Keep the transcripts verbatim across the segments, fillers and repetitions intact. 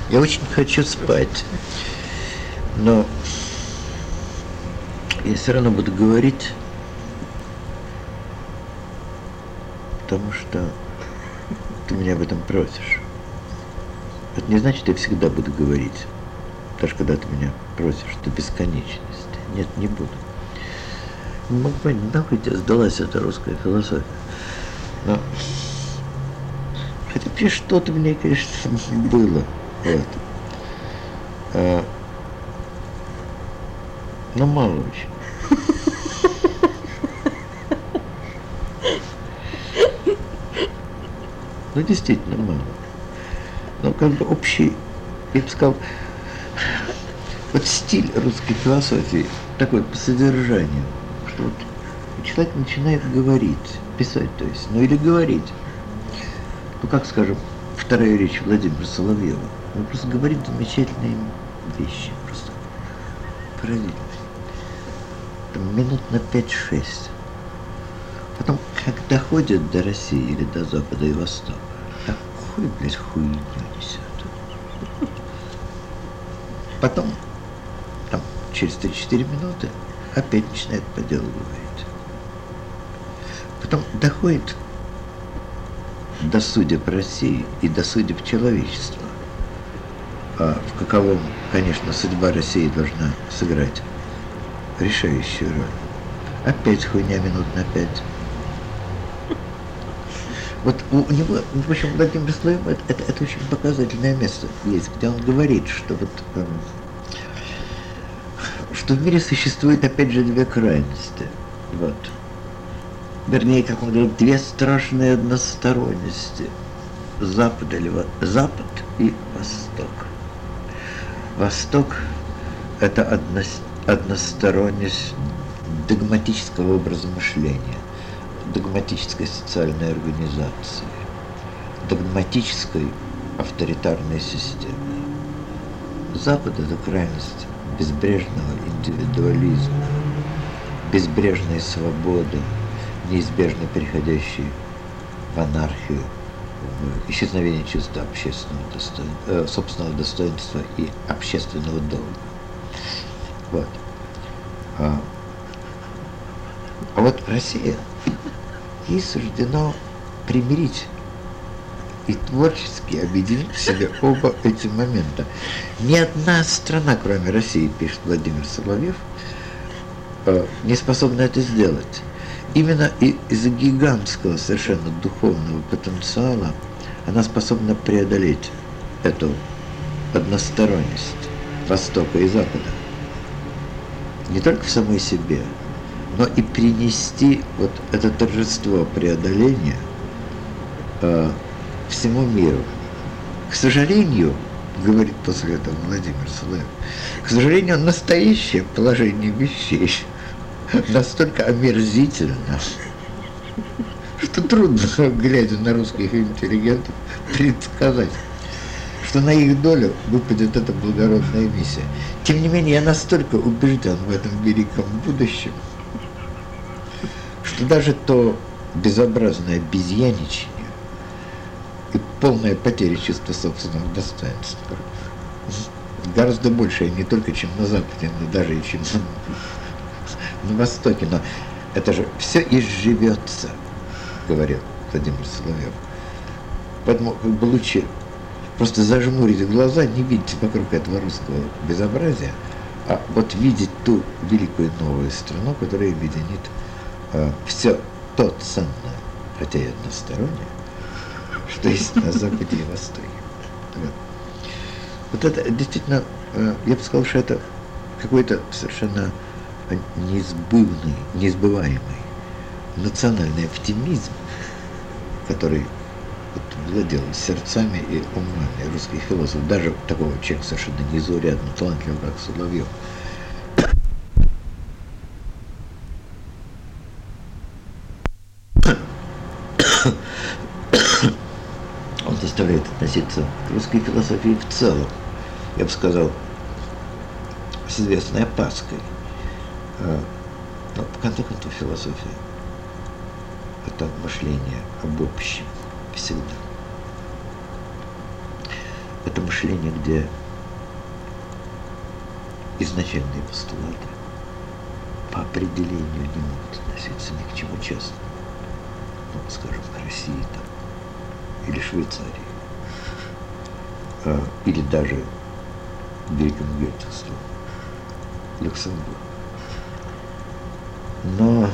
Я очень хочу спать, но я все равно буду говорить, потому что ты меня об этом просишь. Это не значит, что я всегда буду говорить, даже когда ты меня просишь до бесконечности. Нет, не буду. Не могу понять, нахуй тебе сдалась эта русская философия. Но хотя бы что-то в ней, конечно, было. Вот. А, но мало очень. Ну, действительно мало. Но как бы общий, я бы сказал, вот стиль русской философии такой по содержанию, что вот человек начинает говорить, писать, то есть, ну или говорить. Ну, как, скажем, вторая речь Владимира Соловьева. Он просто говорит замечательные вещи, просто поразительные. Там минут на пять-шесть. Потом, как доходят до России или до Запада и Востока, такой, блядь, хуйню несет. Потом, там, через три-четыре минуты опять начинает по делу говорить. Потом доходит до судеб России и до судеб человечества, а в каковом, конечно, судьба России должна сыграть решающую роль. Опять хуйня минут на пять. Вот у, у него, в общем, Владимир Соловьев, это, это, это очень показательное место есть, где он говорит, что вот э, что в мире существует, опять же, две крайности. Вот. Вернее, как он говорит, две страшные односторонности. Запад, или, Запад и Восток. Восток – это одно, односторонность догматического образа мышления, догматической социальной организации, догматической авторитарной системы. Запад – это крайность безбрежного индивидуализма, безбрежной свободы, неизбежно переходящей в анархию, в исчезновение чувства общественного достоин... э, собственного достоинства и общественного долга. Вот. А, а вот Россия, ей суждено примирить и творчески объединить в себе оба эти момента. Ни одна страна, кроме России, пишет Владимир Соловьев, не способна это сделать. Именно из-за гигантского совершенно духовного потенциала она способна преодолеть эту односторонность Востока и Запада. Не только в самой себе, но и принести вот это торжество преодоления э, всему миру. К сожалению, говорит после этого Владимир Соловьев, к сожалению, настоящее положение вещей настолько омерзительно, что трудно, глядя на русских интеллигентов, предсказать, что на их долю выпадет эта благородная миссия. Тем не менее, я настолько убежден в этом великом будущем, что даже то безобразное обезьяничание и полная потеря чувства собственного достоинства гораздо большее не только, чем на Западе, но даже и чем на, на Востоке. Но это же все изживется, говорил Владимир Соловьев. Поэтому как бы лучше просто зажмурить глаза, не видеть вокруг этого русского безобразия, а вот видеть ту великую новую страну, которая объединит э, все то ценное, хотя и одностороннее, что есть на Западе и Востоке. Вот. Вот это действительно, э, я бы сказал, что это какой-то совершенно неизбывный, неизбываемый национальный оптимизм, который вот владел сердцами и умами русских философов, даже такого человека совершенно незаурядно талантливого, как Соловьев. Он заставляет относиться к русской философии в целом, я бы сказал, с известной опаской. Но в конце концов философия – это мышление об общем всегда. это мышление, где изначальные постулаты по определению не могут относиться ни к чему частному. Ну, скажем, к России там, или Швейцарии, а, или даже Великому Герцогству Люксембург. Но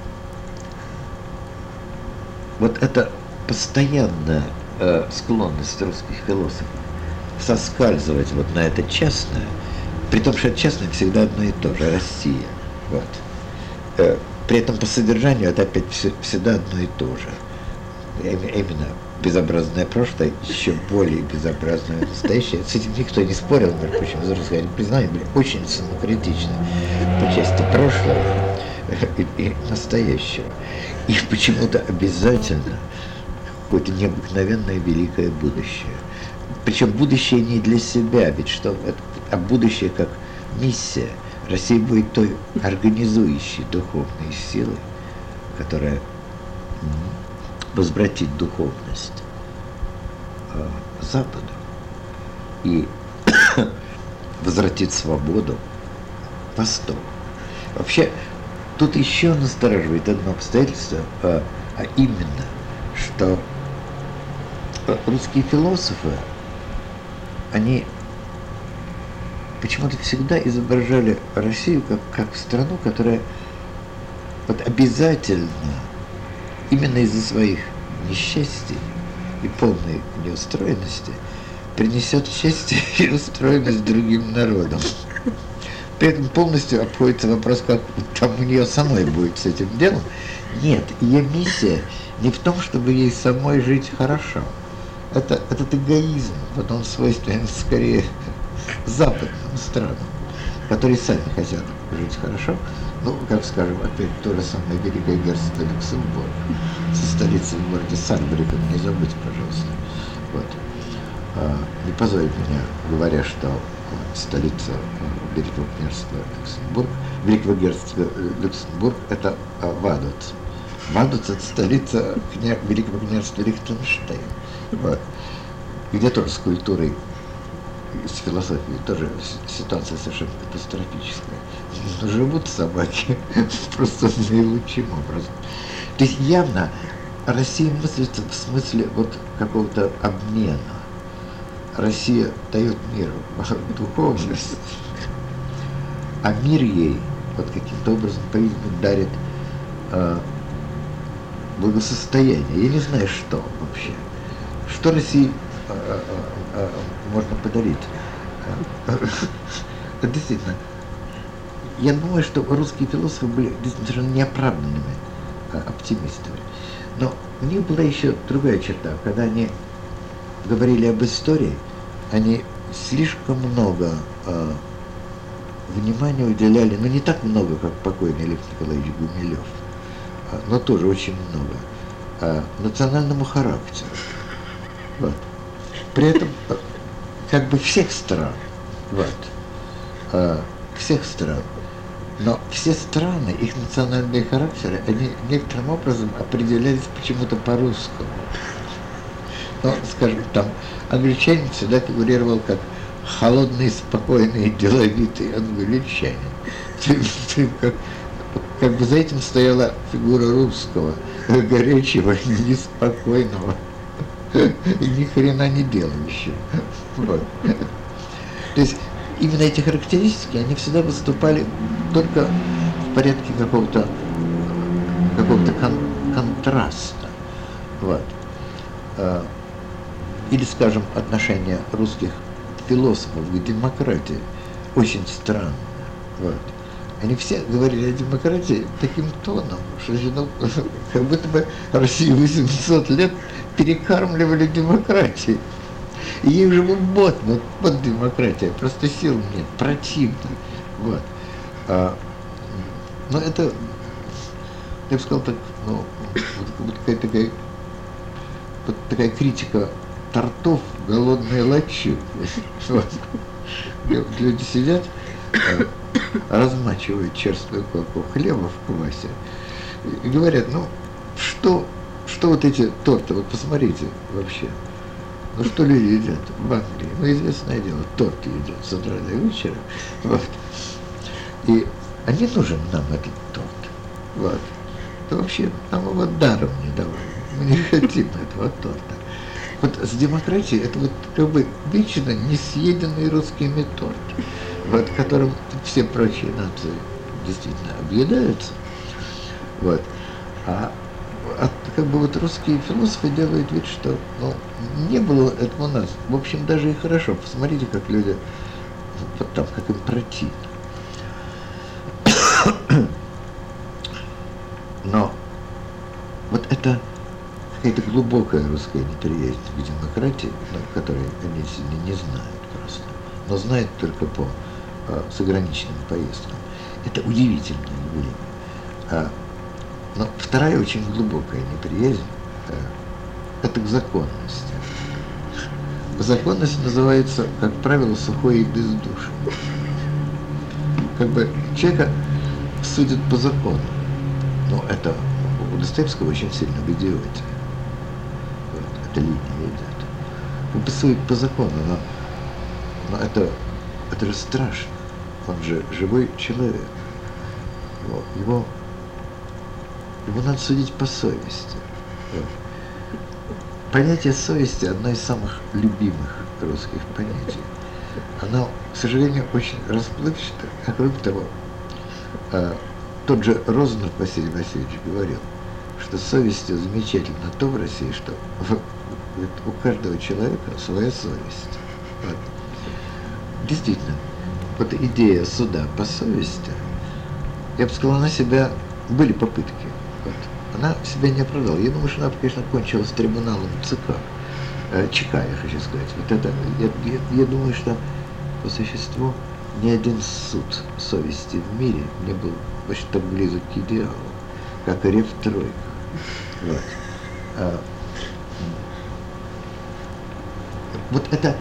вот эта постоянная э, склонность русских философов соскальзывать вот на это частное, при том, что это частное всегда одно и то же, Россия. Вот. Э, при этом по содержанию это опять все, всегда одно и то же. Именно безобразное прошлое, еще более безобразное настоящее. С этим никто не спорил, между прочим, взрослые признания были очень самокритичны по части прошлого и, и настоящего. И почему-то обязательно какое-то необыкновенное великое будущее. Причем будущее не для себя, ведь что, а будущее как миссия. Россия будет той организующей духовной силой, которая возвратит духовность э, Западу и возвратит свободу Востоку. Вообще, тут еще настораживает одно обстоятельство, а, а именно, что русские философы, они почему-то всегда изображали Россию как, как страну, которая вот обязательно, именно из-за своих несчастий и полной неустроенности, принесет счастье и устроенность другим народам. При этом полностью обходится вопрос, как там у нее самой будет с этим делом. Нет, ее миссия не в том, чтобы ей самой жить хорошо. Это, этот эгоизм, вот он свойственен скорее западным странам, которые сами хотят жить хорошо. Ну, как скажем, опять то же самое Великое Герцогство Люксембург со столицей в городе Сальбрюкен, не забудь, пожалуйста. Вот. А, не позорь меня, говоря, что столица Великого княжества Люксембург, Великого Герцогства Люксембург – это Вадуц. Вадуц – это столица кня... Великого княжества Лихтенштейн, вот. Где тоже с культурой, с философией тоже ситуация совершенно катастрофическая. Живут собаки просто наилучшим образом. То есть явно Россия мыслится в смысле вот какого-то обмена. Россия дает миру духовность, а мир ей вот каким-то образом, по-видимому, дарит э, благосостояние. Я не знаю, что вообще. Что России э, э, э, можно подарить? Действительно, я думаю, что русские философы были действительно неоправданными э, оптимистами. Но у них была еще другая черта, когда они говорили об истории, они слишком много э, внимания уделяли, но не так много, как покойный Лев Николаевич Гумилев, э, но тоже очень много, э, национальному характеру. Вот. При этом э, как бы всех стран, вот, э, всех стран, но все страны, их национальные характеры, они некоторым образом определялись почему-то по-русскому. Ну, скажем, там англичанин всегда фигурировал как холодный, спокойный, деловитый англичанин. Как, как бы за этим стояла фигура русского, горячего, неспокойного и ни хрена не делающего. Вот. То есть именно эти характеристики, они всегда выступали только в порядке какого-то какого-то кон контраста. Вот. Или, скажем, отношение русских философов к демократии очень странно. Вот. Они все говорили о демократии таким тоном, что ну, как будто бы Россию восемьсот лет перекармливали демократией. И ей уже вот, вот, вот демократия, просто сил нет, противно. Вот. А, но это, я бы сказал так, ну, вот, вот такая, такая, вот такая критика тортов, голодные лачи. Вот. Люди сидят, размачивают черствую корку хлеба в квасе и говорят, ну, что, что вот эти торты, вот посмотрите вообще, Ну что люди едят в Англии? Ну, известное дело, торт едят с утра до вечера. Вот. И а не нужен нам этот торт. Вот. Да вообще нам его даром не давали. Мы не хотим этого торта. Вот с демократией это вот как бы вечно несъеденный русскими торт, вот, которым все прочие нации действительно объедаются. Вот. А, а как бы вот русские философы делают вид, что ну, не было этого у нас. В общем, даже и хорошо. Посмотрите, как люди, вот там, как им противно. Но вот это какая-то глубокая русская неприязнь к демократии, ну, которой они сильно не знают просто, но знают только по а, заграничным поездкам. Это удивительное явление. А, но вторая очень глубокая неприязнь а, это к законности. Законность называется, как правило, сухой и бездушной. Как бы человека судят по закону. Но это у Достоевского очень сильно в «Идиоте». Вот, эта линия идет. Он судит по закону, но, но это, это же страшно. Он же живой человек. Его, его, его надо судить по совести. Вот. Понятие совести – одно из самых любимых русских понятий. Оно, к сожалению, очень расплывчато, а кроме того, тот же Рознер Василий Васильевич говорил, что совестью замечательно то в России, что у каждого человека своя совесть. Вот. Действительно, вот идея суда по совести, я бы сказал, она себя, были попытки, вот. Она себя не оправдала. Я думаю, что она, конечно, кончилась трибуналом ЦК, э, ЧК, я хочу сказать. Вот это, я, я, я думаю, что по существу ни один суд совести в мире не был очень так близок к идеалу, как и Рев-тройка. Вот. А, вот это,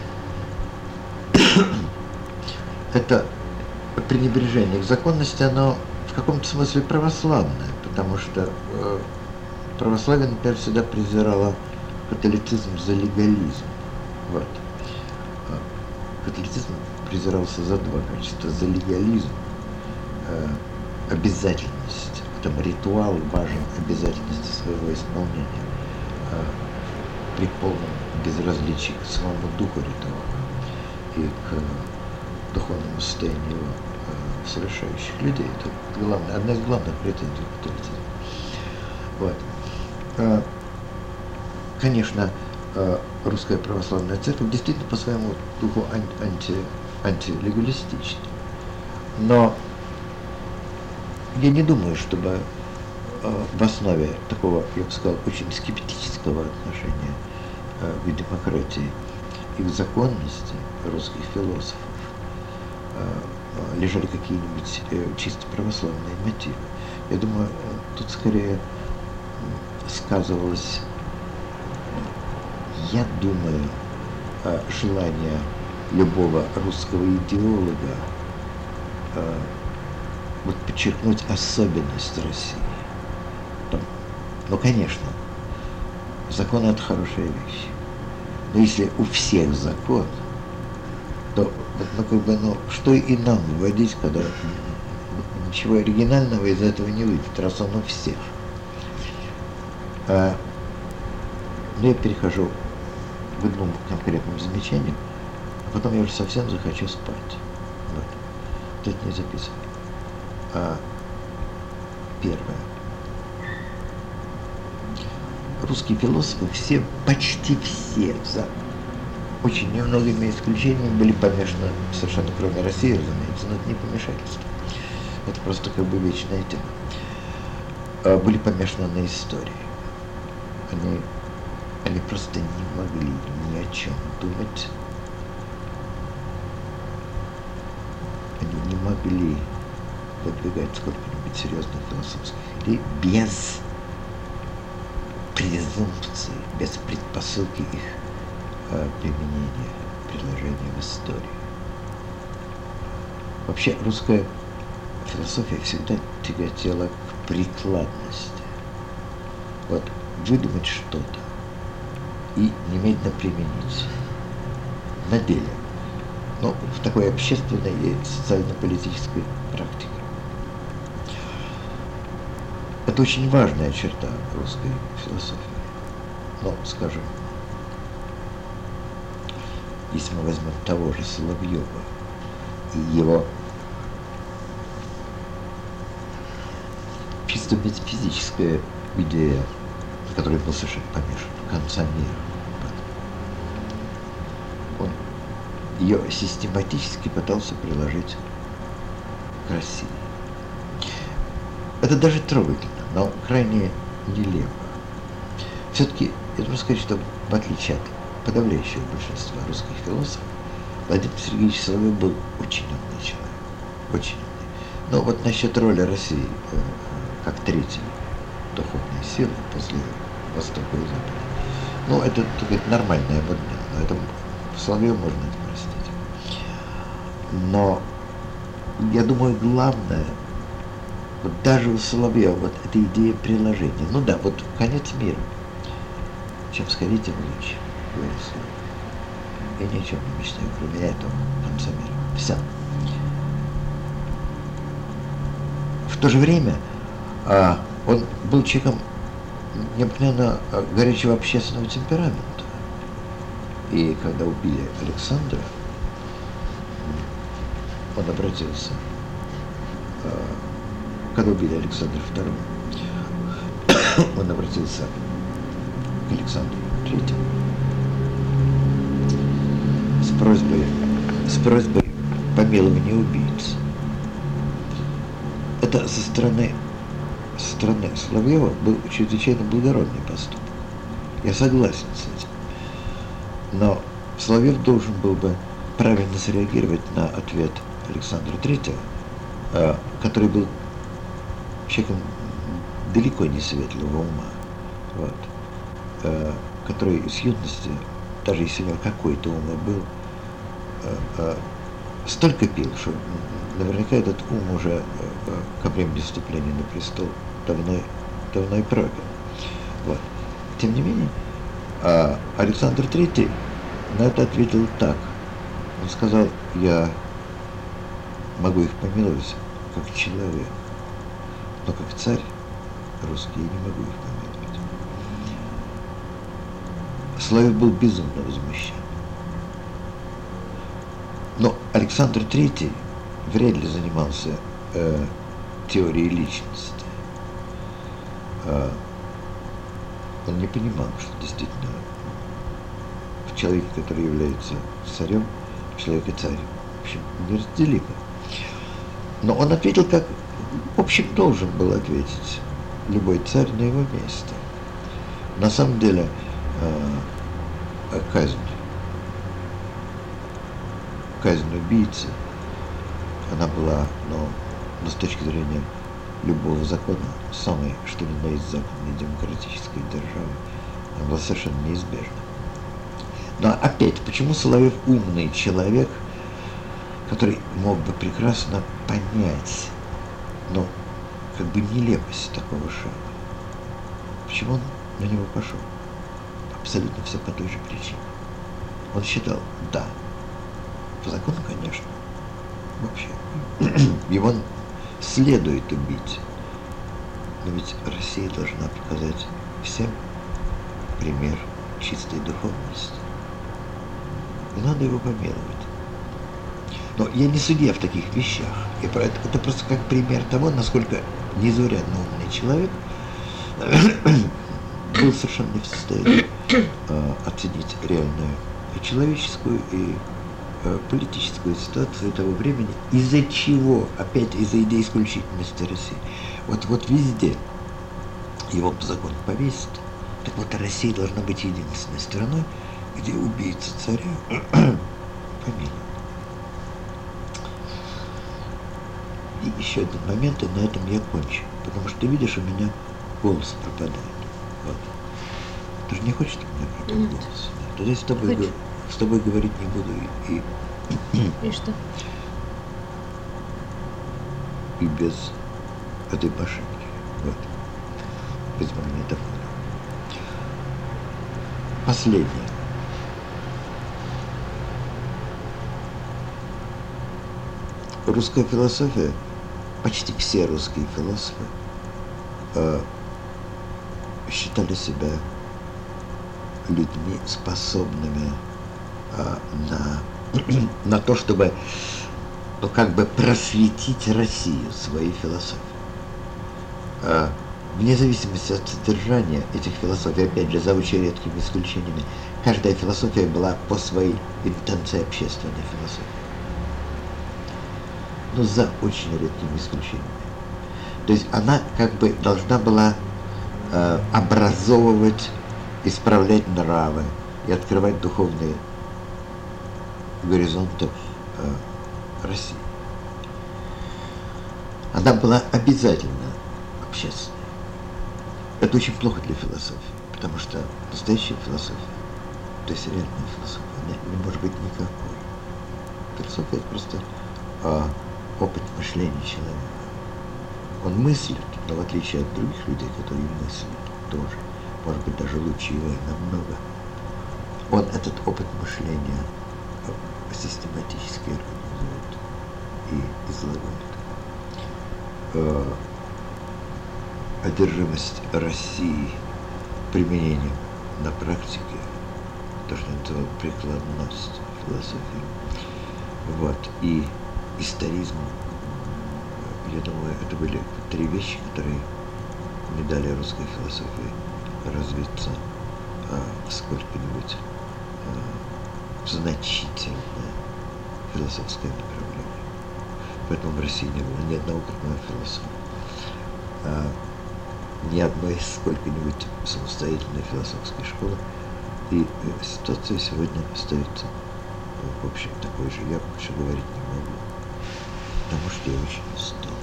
это пренебрежение к законности, оно в каком-то смысле православное, потому что э, православие, например, всегда презирало католицизм за легализм. Вот. Католицизм презирался за два качества: за легализм, э, обязательность, там ритуал важен, обязательности своего исполнения, э, при полном безразличии к самому духу ритуала и к э, духовному состоянию э, совершающих людей. Это главное, одна из главных претензий к католицизму. Вот. Э, конечно, э, русская православная церковь действительно по своему духу анти, антилегалистична. Но я не думаю, чтобы э, в основе такого, я бы сказал, очень скептического отношения э, к демократии и к законности русских философов э, лежали какие-нибудь э, чисто православные мотивы. Я думаю, э, тут скорее сказывалось, я думаю, э, желание любого русского идеолога э, вот подчеркнуть особенность России. Там, ну, конечно, закон – это хорошая вещь. Но если у всех закон, то ну, как бы, ну, что и нам вводить, когда ничего оригинального из этого не выйдет, раз он у всех. А, но я перехожу к одному конкретному замечанию, а потом я уже совсем захочу спать. Вот. Это не записывай. А, первое. Русские философы все, почти все, за очень немногими исключениями, были помешаны, совершенно кроме России, разумеется, но это не помешательство. Это просто как бы вечная тема. А, были помешаны на истории. Они, они просто не могли ни о чем думать. Они не могли выдвигать сколько-нибудь серьезных философских идей без презумпции, без предпосылки их э, применения, предложения в истории. Вообще русская философия всегда тяготела к прикладности. Вот выдумать что-то, и немедленно применить на деле, но в такой общественной и социально-политической практике. Это очень важная черта русской философии. Но, скажем, если мы возьмем того же Соловьева и его чисто метафизическая идея, на которой был совершенно помешан, конца мира, он ее систематически пытался приложить к России. Это даже трогательно, но крайне нелепо. Все-таки я должен сказать, что в отличие от подавляющего большинства русских философов, Владимир Сергеевич Соловьев был очень умный человек, очень умный. Но вот насчет роли России э, как третьей духовной силы после Востока и Запада, ну это, так сказать, нормальная модня, но это Соловьеву можно это простить. Но я думаю, главное, вот даже у Соловьева вот эта идея приложения. Ну да, вот конец мира. Чем скорее, тем лучше, говорит Соловьев. Я ни о чем не мечтаю, кроме этого конца мира. Все. В то же время а, он был человеком необыкновенно горячего общественного темперамента. И когда убили Александра, он обратился, а, когда убили Александра второго, он обратился к Александру третьему с просьбой, с просьбой помилования убийц. Это со стороны, со стороны Соловьева был чрезвычайно благородный поступок. Я согласен с этим. Но Соловьев должен был бы правильно среагировать на ответ Александра третьего, который был человеком далеко не светлого ума, вот, э, который с юности, даже если у него какой-то ум был, э, э, столько пил, что наверняка этот ум уже э, ко времени вступления на престол давно, давно и пропил. Вот. Тем не менее, э, Александр третий на это ответил так. Он сказал: я могу их помиловать как человек, но как царь русский я не могу их помиловать. Соловьев был безумно возмущен. Но Александр третий вряд ли занимался э, теорией личности. Э, он не понимал, что действительно в человеке, который является царем, человек и царь, в общем, неразделимы. Но он ответил, как, в общем, должен был ответить любой царь на его месте. На самом деле, э, казнь, казнь убийцы, она была, ну, но с точки зрения любого закона, самой, что ни на есть западной демократической державы, она была совершенно неизбежна. Но опять, почему Соловьев умный человек, который мог бы прекрасно понять, ну, как бы нелепость такого шага? Почему он на него пошел? Абсолютно все по той же причине. Он считал, да, по закону, конечно, вообще, его следует убить, но ведь Россия должна показать всем пример чистой духовности. И надо его помиловать. Но я не судья в таких вещах. Это, это просто как пример того, насколько незаурядно умный человек был совершенно не в состоянии э, оценить реальную и человеческую, и э, политическую ситуацию того времени, из-за чего, опять из-за идеи исключительности России. Вот, вот везде его по закону повесят. Так вот, Россия должна быть единственной страной, где убийца царя помилуют. И еще один момент, и на этом я кончу. Потому что ты видишь, у меня голос пропадает. Вот. Ты же не хочешь, чтобы у меня пропал голос? Тогда я с тобой, го- с тобой говорить не буду. И, и, И что? и без этой ошибки. Вот. Без магнитофона. последнее. Русская философия, почти все русские философы э, считали себя людьми, способными э, на, на то, чтобы, ну, как бы просветить Россию своей философией. Э, вне зависимости от содержания этих философий, опять же, за очень редкими исключениями, каждая философия была по своей интенции общественной философии. Но за очень редкими исключениями. То есть она как бы должна была э, образовывать, исправлять нравы и открывать духовные горизонты э, России. Она была обязательно общественной. Это очень плохо для философии, потому что настоящая философия, то есть реальная философия, она не может быть никакой. Философия — это просто э, опыт мышления человека. Он мыслит, но в отличие от других людей, которые мыслят тоже, может быть, даже лучше его намного, он этот опыт мышления систематически организует и излагает. Э, одержимость России применением на практике, то, что называют прикладность философии, вот, и историзм, я думаю, это были три вещи, которые не дали русской философии развиться а, сколько-нибудь а, значительное философское направление. Поэтому в России не было ни одного крупного философа, а, ни одной сколько-нибудь самостоятельной философской школы. И ситуация сегодня остается, в общем, такой же. Я больше говорить не могу, потому что я очень устал.